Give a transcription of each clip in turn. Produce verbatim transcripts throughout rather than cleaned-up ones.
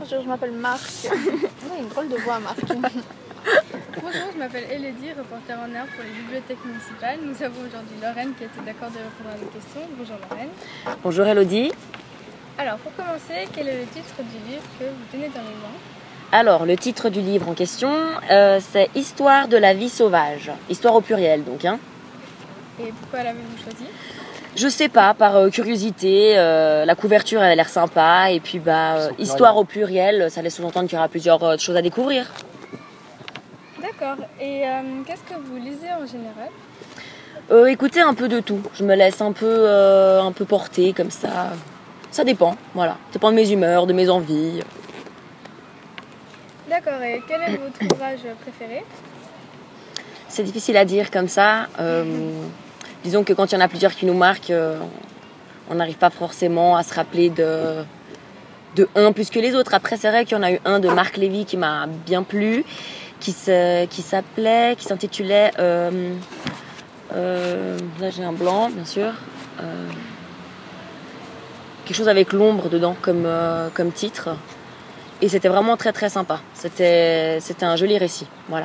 Bonjour, je m'appelle Marc. On a une drôle de voix, Marc. Bonjour, je m'appelle Elodie, reporter en herbe pour les bibliothèques municipales. Nous avons aujourd'hui Lorraine qui a été d'accord de répondre à nos questions. Bonjour Lorraine. Bonjour Elodie. Alors pour commencer, quel est le titre du livre que vous tenez dans les mains? Alors le titre du livre en question, euh, c'est Histoire de la vie sauvage. Histoire au pluriel donc. Hein. Et pourquoi l'avez-vous choisi? Je sais pas, par euh, curiosité, euh, la couverture elle a l'air sympa et puis bah euh, histoire au pluriel, ça laisse sous-entendre qu'il y aura plusieurs euh, choses à découvrir. D'accord. Et euh, qu'est-ce que vous lisez en général? euh, Écoutez, un peu de tout. Je me laisse un peu, euh, un peu porter comme ça. Ça dépend, voilà. Ça dépend de mes humeurs, de mes envies. D'accord. Et quel est votre ouvrage préféré? C'est difficile à dire comme ça. Euh, disons que quand il y en a plusieurs qui nous marquent, euh, on n'arrive pas forcément à se rappeler de, de un plus que les autres. Après, c'est vrai qu'il y en a eu un de Marc Lévy qui m'a bien plu, qui, se, qui s'appelait, qui s'intitulait... Euh, euh, là, j'ai un blanc, bien sûr. Euh, quelque chose avec l'ombre dedans comme, euh, comme titre. Et c'était vraiment très très sympa. C'était, c'était un joli récit. Voilà.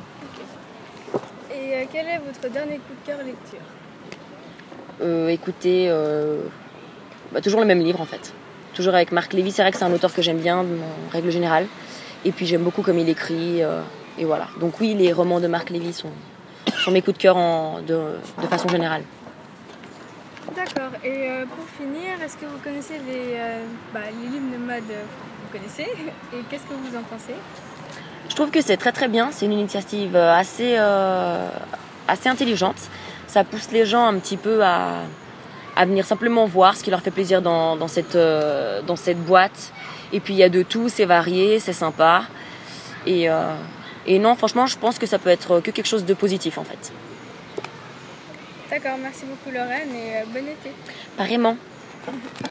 Et euh, quel est votre dernier coup de cœur lecture? euh, Écoutez, euh, bah, toujours le même livre en fait. Toujours avec Marc Lévy. C'est vrai que c'est un auteur que j'aime bien en règle générale. Et puis j'aime beaucoup comme il écrit. Euh, et voilà. Donc oui, les romans de Marc Lévy sont, sont mes coups de cœur en, de, de façon générale. D'accord. Et euh, pour finir, est-ce que vous connaissez les, euh, bah, les livres de mode? Vous connaissez? Et qu'est-ce que vous en pensez? Je trouve que c'est très très bien. C'est une initiative assez, euh, assez intelligente. Ça pousse les gens un petit peu à, à venir simplement voir ce qui leur fait plaisir dans, dans, cette, euh, dans cette boîte. Et puis il y a de tout, c'est varié, c'est sympa. Et, euh, et non, franchement, je pense que ça peut être que quelque chose de positif en fait. D'accord, merci beaucoup Lorraine et euh, bon été. Pareillement.